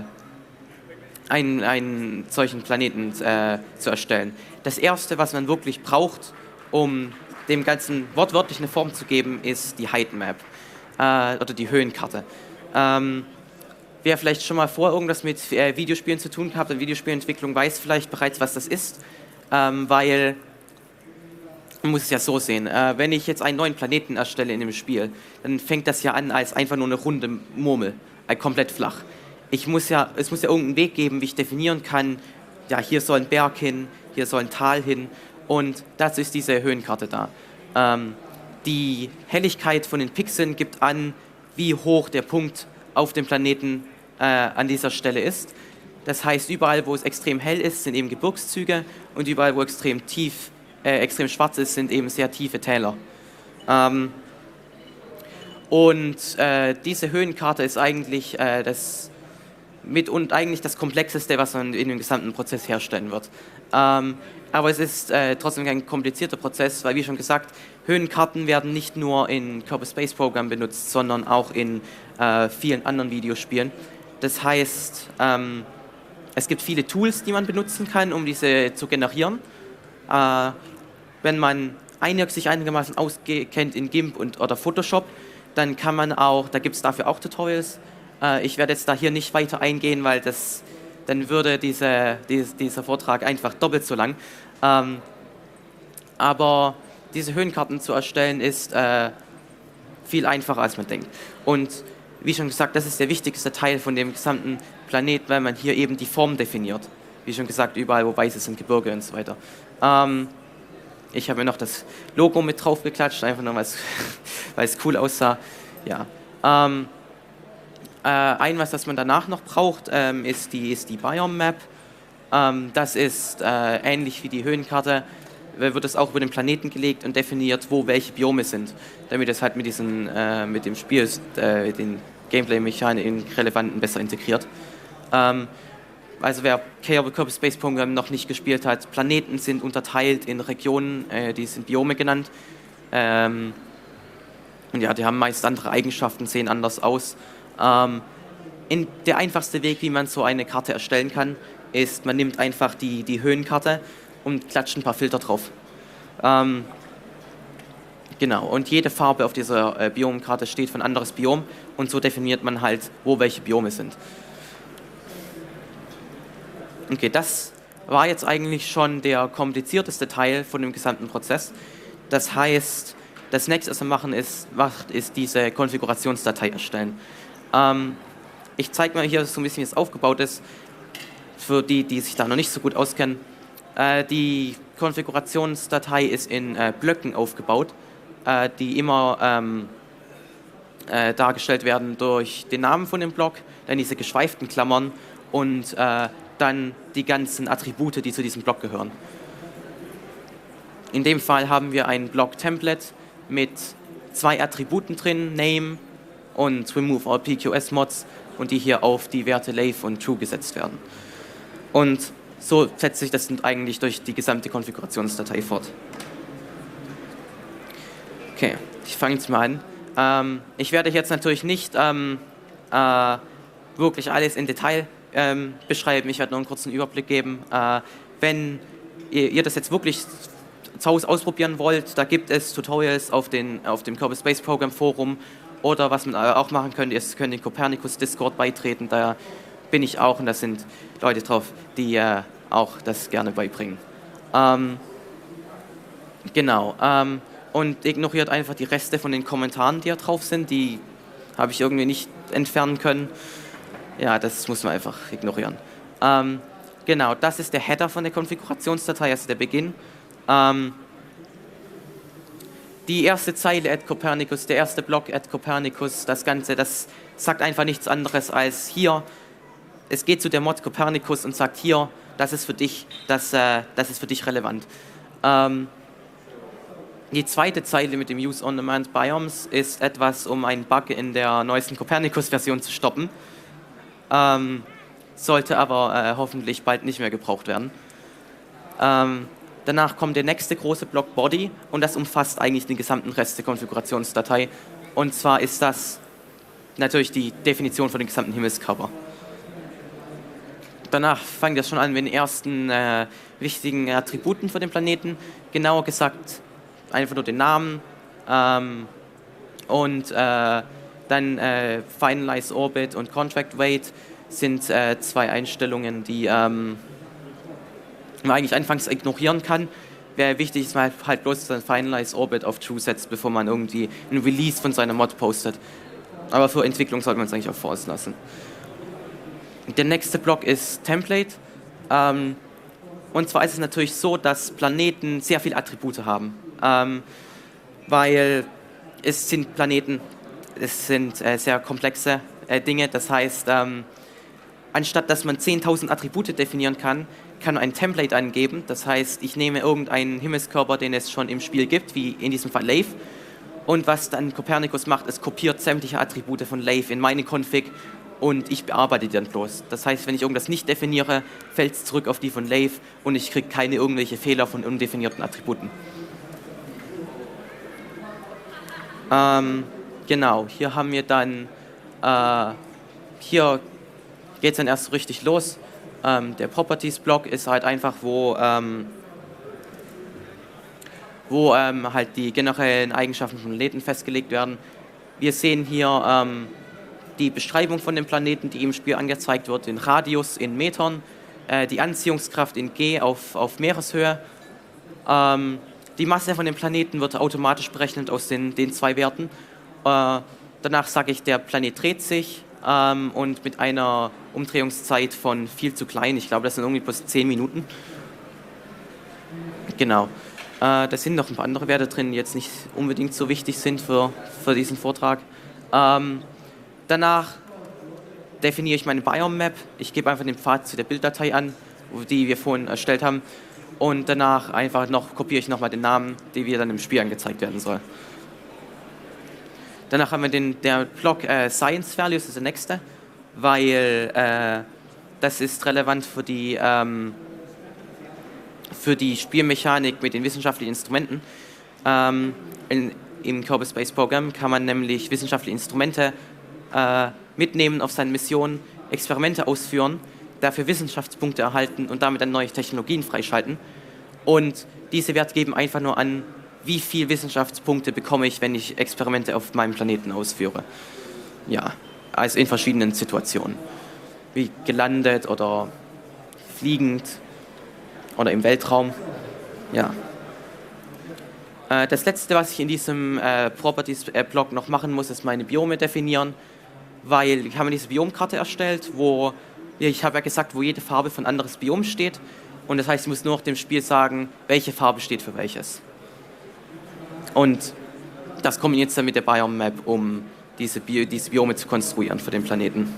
einen solchen Planeten zu erstellen, das Erste, was man wirklich braucht, um dem Ganzen wortwörtlich eine Form zu geben, ist die Height-Map oder die Höhenkarte. Wer vielleicht schon mal vor irgendwas mit Videospielen zu tun gehabt, und Videospielentwicklung weiß vielleicht bereits, was das ist, weil man muss es ja so sehen, wenn ich jetzt einen neuen Planeten erstelle in dem Spiel, dann fängt das ja an als einfach nur eine runde Murmel, komplett flach. Es muss ja irgendeinen Weg geben, wie ich definieren kann, ja, hier soll ein Berg hin, hier soll ein Tal hin, und dazu ist diese Höhenkarte da. Die Helligkeit von den Pixeln gibt an, wie hoch der Punkt auf dem Planeten an dieser Stelle ist. Das heißt, überall, wo es extrem hell ist, sind eben Gebirgszüge, und überall, wo extrem schwarz ist, sind eben sehr tiefe Täler. Und diese Höhenkarte ist eigentlich eigentlich das Komplexeste, was man in dem gesamten Prozess herstellen wird. Aber es ist trotzdem kein komplizierter Prozess, weil wie schon gesagt, Höhenkarten werden nicht nur in Kerbal Space Program benutzt, sondern auch in vielen anderen Videospielen. Das heißt, es gibt viele Tools, die man benutzen kann, um diese zu generieren. Wenn man sich einigermaßen auskennt in GIMP oder Photoshop, dann kann man auch, da gibt es dafür auch Tutorials. Ich werde jetzt da hier nicht weiter eingehen, weil dann würde dieser Vortrag einfach doppelt so lang. Aber diese Höhenkarten zu erstellen ist viel einfacher, als man denkt. Und wie schon gesagt, das ist der wichtigste Teil von dem gesamten Planet, weil man hier eben die Form definiert. Wie schon gesagt, überall, wo weiß sind, Gebirge und so weiter. Ich habe mir noch das Logo mit drauf geklatscht, einfach nur, weil es cool aussah. Ja. Was das man danach noch braucht, ist die Biome Map. Das ist ähnlich wie die Höhenkarte, wird es auch über den Planeten gelegt und definiert, wo welche Biome sind, damit es halt mit dem Spiel, den Gameplay-Mechaniken relevanten besser integriert. Also wer Kerbal Space Program noch nicht gespielt hat, Planeten sind unterteilt in Regionen, die sind Biome genannt. Und ja, die haben meist andere Eigenschaften, sehen anders aus. Der einfachste Weg, wie man so eine Karte erstellen kann, ist, man nimmt einfach die Höhenkarte und klatscht ein paar Filter drauf. Genau, und jede Farbe auf dieser Biomkarte steht für ein anderes Biom und so definiert man halt, wo welche Biome sind. Okay, das war jetzt eigentlich schon der komplizierteste Teil von dem gesamten Prozess. Das heißt, das nächste, was wir machen, ist diese Konfigurationsdatei erstellen. Ich zeige mal hier so ein bisschen, wie es aufgebaut ist, für die sich da noch nicht so gut auskennen. Die Konfigurationsdatei ist in Blöcken aufgebaut, die immer dargestellt werden durch den Namen von dem Block, dann diese geschweiften Klammern und dann die ganzen Attribute, die zu diesem Block gehören. In dem Fall haben wir ein Block-Template mit 2 Attributen drin, Name und Remove all PQS-Mods, und die hier auf die Werte Lathe und True gesetzt werden. Und so setzt sich das eigentlich durch die gesamte Konfigurationsdatei fort. Okay, ich fange jetzt mal an. Ich werde jetzt natürlich nicht wirklich alles in Detail beschreiben. Ich werde nur einen kurzen Überblick geben. Wenn ihr das jetzt wirklich zu Hause ausprobieren wollt, da gibt es Tutorials auf dem Kerbal Space Program Forum, oder was man auch machen könnte, ist, könnt den Copernicus Discord beitreten. Da bin ich auch und da sind Leute drauf, die auch das gerne beibringen. Genau. Und ignoriert einfach die Reste von den Kommentaren, die da drauf sind. Die habe ich irgendwie nicht entfernen können. Ja, das muss man einfach ignorieren. Genau, das ist der Header von der Konfigurationsdatei, also der Beginn. Die erste Zeile @Copernicus, der erste Block @Copernicus, das Ganze, das sagt einfach nichts anderes als hier. Es geht zu der Mod Copernicus und sagt hier, das ist für dich, das ist für dich relevant. Die zweite Zeile mit dem Use on Demand Biomes ist etwas, um einen Bug in der neuesten Copernicus-Version zu stoppen. Sollte aber hoffentlich bald nicht mehr gebraucht werden. Danach kommt der nächste große Block Body und das umfasst eigentlich den gesamten Rest der Konfigurationsdatei. Und zwar ist das natürlich die Definition von dem gesamten Himmelskörper. Danach fängt das schon an mit den ersten wichtigen Attributen für den Planeten. Genauer gesagt einfach nur den Namen und dann Finalize Orbit und Contract Weight sind 2 Einstellungen, die man eigentlich anfangs ignorieren kann. Wäre wichtig, dass man halt bloß sein Finalize Orbit auf True setzt, bevor man irgendwie ein Release von seiner Mod postet. Aber für Entwicklung sollte man es eigentlich auf False lassen. Der nächste Block ist Template. Und zwar ist es natürlich so, dass Planeten sehr viele Attribute haben. Weil es sind Planeten, es sind sehr komplexe Dinge. Das heißt, anstatt dass man 10.000 Attribute definieren kann, kann man ein Template angeben. Das heißt, ich nehme irgendeinen Himmelskörper, den es schon im Spiel gibt, wie in diesem Fall Lathe, Und was dann Copernicus macht, es kopiert sämtliche Attribute von Lathe in meine Config und ich bearbeite die dann bloß. Das heißt, wenn ich irgendwas nicht definiere, fällt es zurück auf die von Lathe und ich kriege keine irgendwelche Fehler von undefinierten Attributen. Genau, hier haben wir dann, hier geht es dann erst so richtig los. Der Properties-Block ist halt einfach, wo halt die generellen Eigenschaften von Planeten festgelegt werden. Wir sehen hier die Beschreibung von dem Planeten, die im Spiel angezeigt wird, den Radius in Metern, die Anziehungskraft in G auf Meereshöhe. Die Masse von dem Planeten wird automatisch berechnet aus den 2 Werten. Danach sage ich, der Planet dreht sich und mit einer Umdrehungszeit von viel zu klein. Ich glaube, das sind irgendwie plus 10 Minuten. Genau. Da sind noch ein paar andere Werte drin, die jetzt nicht unbedingt so wichtig sind für diesen Vortrag. Danach definiere ich meine Biome Map. Ich gebe einfach den Pfad zu der Bilddatei an, die wir vorhin erstellt haben. Und danach einfach kopiere ich nochmal den Namen, der wir dann im Spiel angezeigt werden soll. Danach haben wir der Block Science Values, das ist der nächste, weil das ist relevant für die Spielmechanik mit den wissenschaftlichen Instrumenten. Im Kerbal Space Program kann man nämlich wissenschaftliche Instrumente mitnehmen auf seinen Missionen, Experimente ausführen, dafür Wissenschaftspunkte erhalten und damit dann neue Technologien freischalten. Und diese Werte geben einfach nur an, wie viel Wissenschaftspunkte bekomme ich, wenn ich Experimente auf meinem Planeten ausführe. Ja, also in verschiedenen Situationen. Wie gelandet oder fliegend oder im Weltraum. Ja. Das letzte, was ich in diesem Properties-Block noch machen muss, ist meine Biome definieren, weil ich habe diese Biomkarte erstellt, wo ich habe ja gesagt, wo jede Farbe für ein anderes Biom steht. Und das heißt, ich muss nur noch dem Spiel sagen, welche Farbe steht für welches. Und das kombiniert dann mit der Biome Map, um diese Biome zu konstruieren für den Planeten.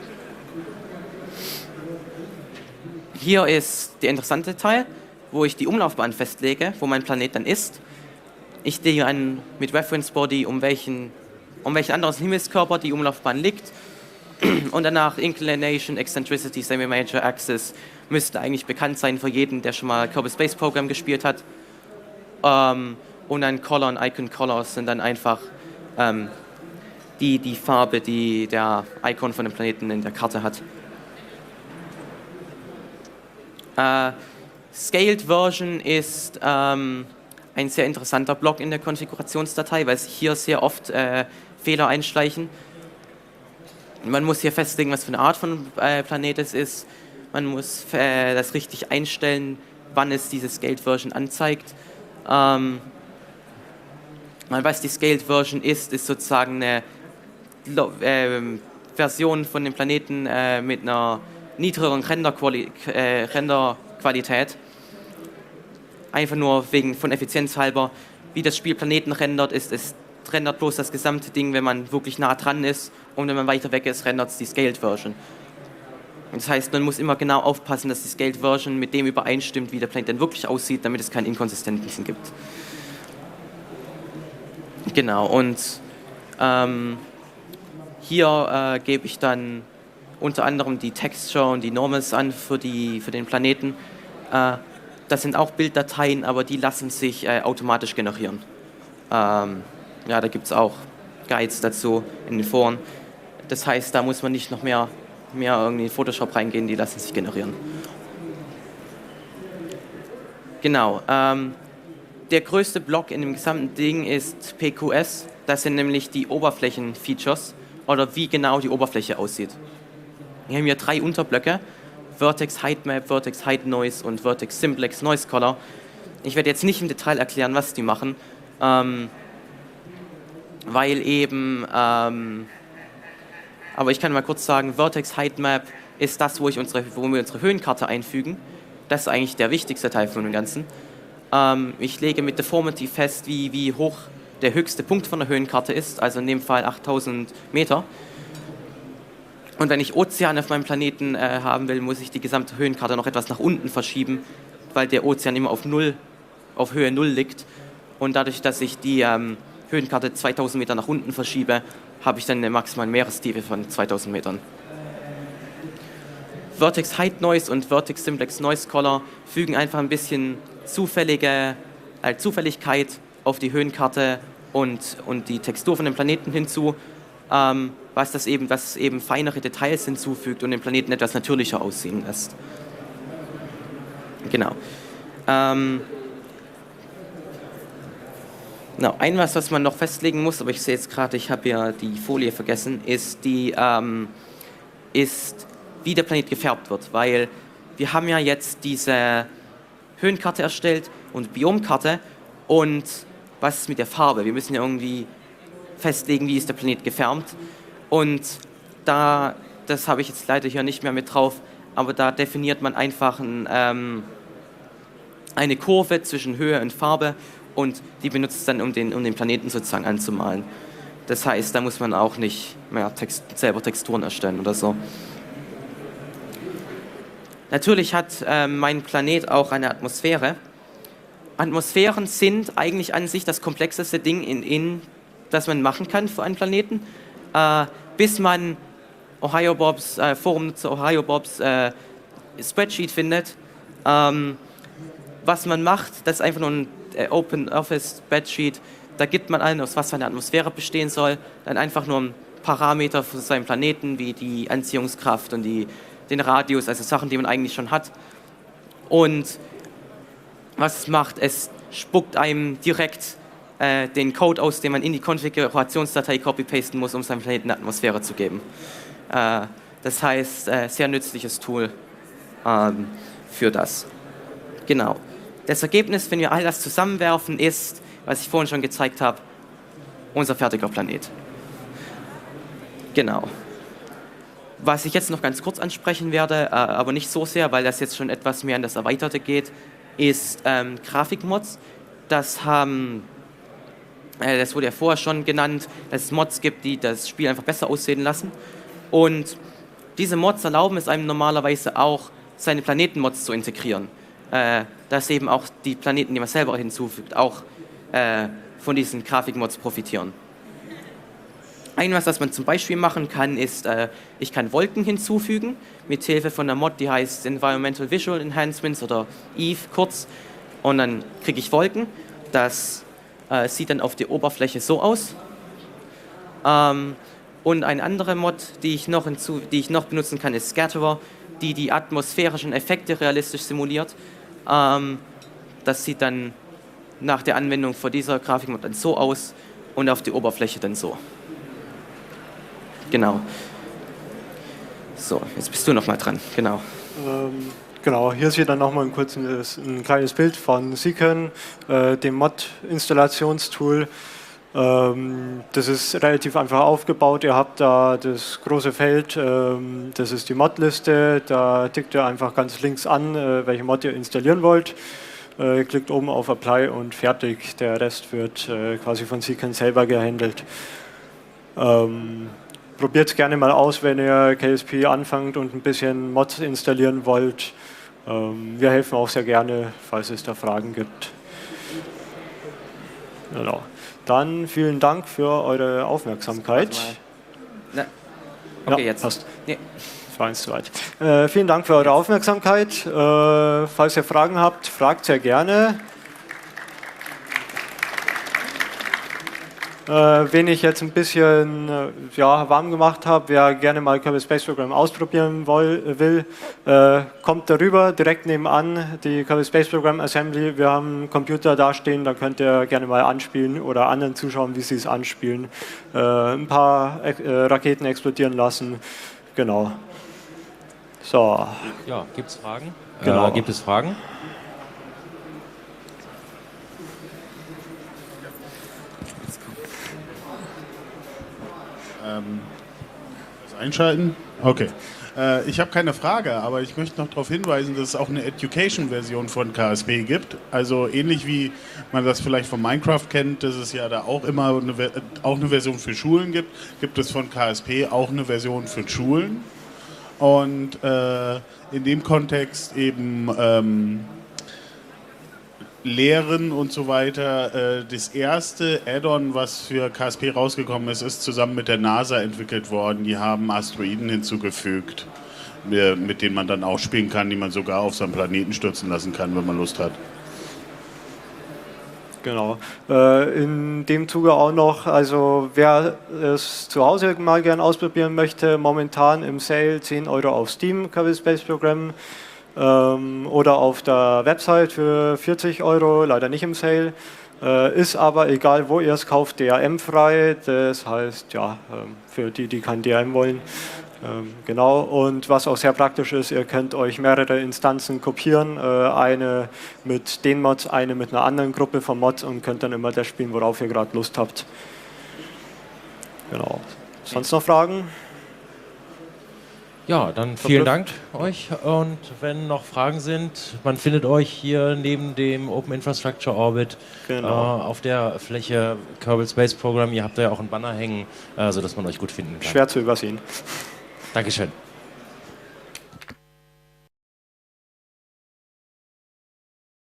Hier ist der interessante Teil, wo ich die Umlaufbahn festlege, wo mein Planet dann ist. Ich lege an mit Reference Body, um welchen anderen Himmelskörper die Umlaufbahn liegt. Und danach Inclination, Eccentricity, Semi-Major Axis müsste eigentlich bekannt sein für jeden, der schon mal Kerbal Space Program gespielt hat. Und dann Color und Icon Colors sind dann einfach die Farbe, die der Icon von dem Planeten in der Karte hat. Scaled Version ist ein sehr interessanter Block in der Konfigurationsdatei, weil sich hier sehr oft Fehler einschleichen. Man muss hier festlegen, was für eine Art von Planet es ist. Man muss das richtig einstellen, wann es diese Scaled Version anzeigt. Was die Scaled Version ist sozusagen eine Version von dem Planeten mit einer niedrigeren Renderqualität. Einfach nur von Effizienz halber. Wie das Spiel Planeten rendert, es rendert bloß das gesamte Ding, wenn man wirklich nah dran ist, und wenn man weiter weg ist, rendert es die Scaled Version. Das heißt, man muss immer genau aufpassen, dass die Scaled Version mit dem übereinstimmt, wie der Planet denn wirklich aussieht, damit es keine Inkonsistenzen gibt. Genau, und hier gebe ich dann unter anderem die Texture und die Normals an für den Planeten. Das sind auch Bilddateien, aber die lassen sich automatisch generieren. Ja, da gibt es auch Guides dazu in den Foren. Das heißt, da muss man nicht noch mehr irgendwie in Photoshop reingehen, die lassen sich generieren. Genau. Der größte Block in dem gesamten Ding ist PQS. Das sind nämlich die Oberflächenfeatures oder wie genau die Oberfläche aussieht. Wir haben hier 3 Unterblöcke: Vertex Height Map, Vertex Height Noise und Vertex Simplex Noise Color. Ich werde jetzt nicht im Detail erklären, was die machen, weil eben, aber ich kann mal kurz sagen, Vertex Height Map ist das, wo wir unsere Höhenkarte einfügen. Das ist eigentlich der wichtigste Teil von dem Ganzen. Ich lege mit Deformity fest, wie hoch der höchste Punkt von der Höhenkarte ist, also in dem Fall 8000 Meter. Und wenn ich Ozean auf meinem Planeten haben will, muss ich die gesamte Höhenkarte noch etwas nach unten verschieben, weil der Ozean immer auf Höhe 0 liegt. Und dadurch, dass ich die Höhenkarte 2000 Meter nach unten verschiebe, habe ich dann eine maximale Meerestiefe von 2000 Metern. Vertex Height Noise und Vertex Simplex Noise Color fügen einfach ein bisschen Zufälligkeit auf die Höhenkarte und die Textur von dem Planeten hinzu, was eben feinere Details hinzufügt und den Planeten etwas natürlicher aussehen lässt. Genau. Was man noch festlegen muss, aber ich sehe jetzt gerade, ich habe ja die Folie vergessen, ist, wie der Planet gefärbt wird, weil wir haben ja jetzt diese Höhenkarte erstellt und Biomkarte und was ist mit der Farbe? Wir müssen ja irgendwie festlegen, wie ist der Planet gefärbt und das habe ich jetzt leider hier nicht mehr mit drauf, aber da definiert man einfach eine Kurve zwischen Höhe und Farbe und die benutzt es dann, um den Planeten sozusagen anzumalen. Das heißt, da muss man auch nicht mehr selber Texturen erstellen oder so. Natürlich hat mein Planet auch eine Atmosphäre. Atmosphären sind eigentlich an sich das komplexeste Ding, das man machen kann für einen Planeten, bis man Forumnutzer OhioBobs Spreadsheet findet. Was man macht, das ist einfach nur ein Open Office Spreadsheet. Da gibt man an, aus was für eine Atmosphäre bestehen soll, dann einfach nur ein Parameter für seinen Planeten, wie die Anziehungskraft und den Radius, also Sachen, die man eigentlich schon hat. Und was es macht, es spuckt einem direkt den Code aus, den man in die Konfigurationsdatei copy-pasten muss, um seinem Planeten eine Atmosphäre zu geben. Das heißt, sehr nützliches Tool für das. Genau. Das Ergebnis, wenn wir all das zusammenwerfen, ist, was ich vorhin schon gezeigt habe, unser fertiger Planet. Genau. Was ich jetzt noch ganz kurz ansprechen werde, aber nicht so sehr, weil das jetzt schon etwas mehr in das Erweiterte geht, ist Grafikmods. Das wurde ja vorher schon genannt, dass es Mods gibt, die das Spiel einfach besser aussehen lassen. Und diese Mods erlauben es einem normalerweise auch, seine Planetenmods zu integrieren. Dass eben auch die Planeten, die man selber hinzufügt, auch von diesen Grafikmods profitieren. Was man zum Beispiel machen kann, ist, ich kann Wolken hinzufügen, mit Hilfe von einer Mod, die heißt Environmental Visual Enhancements oder EVE kurz. Und dann kriege ich Wolken. Das sieht dann auf der Oberfläche so aus. Und eine andere Mod, die ich noch benutzen kann, ist Scatterer, die atmosphärischen Effekte realistisch simuliert. Das sieht dann nach der Anwendung von dieser Grafikmod dann so aus und auf der Oberfläche dann so. Genau. So, jetzt bist du noch mal dran. Genau. Genau, hier sieht dann nochmal ein kleines Bild von Seekern, dem Mod-Installationstool. Das ist relativ einfach aufgebaut. Ihr habt da das große Feld, das ist die Mod-Liste. Da tickt ihr einfach ganz links an, welche Mod ihr installieren wollt. Klickt oben auf Apply und fertig. Der Rest wird quasi von Seekern selber gehandelt. Probiert es gerne mal aus, wenn ihr KSP anfangt und ein bisschen Mods installieren wollt. Wir helfen auch sehr gerne, falls es da Fragen gibt. Genau. Dann vielen Dank für eure Aufmerksamkeit. Okay, ja, jetzt. Passt. Nee. Das war eins zu weit. Vielen Dank für eure Aufmerksamkeit. Falls ihr Fragen habt, fragt sehr gerne. Wen ich jetzt ein bisschen warm gemacht habe, wer gerne mal Kerbal Space Program ausprobieren will, kommt darüber, direkt nebenan, die Kerbal Space Program Assembly. Wir haben einen Computer dastehen, da könnt ihr gerne mal anspielen oder anderen zuschauen, wie sie es anspielen. Ein paar Raketen explodieren lassen. Genau. So. Ja, gibt es Fragen? Genau. Gibt es Fragen? Einschalten? Okay. Ich habe keine Frage, aber ich möchte noch darauf hinweisen, dass es auch eine Education-Version von KSP gibt. Also ähnlich wie man das vielleicht von Minecraft kennt, dass es ja da auch immer eine Version für Schulen gibt, gibt es von KSP auch eine Version für Schulen. Und in dem Kontext eben Lehren und so weiter. Das erste Add-on, was für KSP rausgekommen ist, ist zusammen mit der NASA entwickelt worden. Die haben Asteroiden hinzugefügt, mit denen man dann auch spielen kann, die man sogar auf seinem Planeten stürzen lassen kann, wenn man Lust hat. Genau. In dem Zuge auch noch, also wer es zu Hause mal gern ausprobieren möchte, momentan im Sale 10 Euro auf Steam, Kerbal Space Program, oder auf der Website für 40 Euro, leider nicht im Sale. Ist aber, egal wo ihr es kauft, DRM-frei, das heißt, ja, für die, die kein DRM wollen. Genau, und was auch sehr praktisch ist, ihr könnt euch mehrere Instanzen kopieren, eine mit den Mods, eine mit einer anderen Gruppe von Mods und könnt dann immer das spielen, worauf ihr gerade Lust habt. Genau. Sonst noch Fragen? Ja, dann vielen Dank euch und wenn noch Fragen sind, man findet euch hier neben dem Open Infrastructure Orbit auf der Fläche Kerbal Space Program. Ihr habt da ja auch einen Banner hängen, sodass man euch gut finden kann. Schwer zu übersehen. Dankeschön.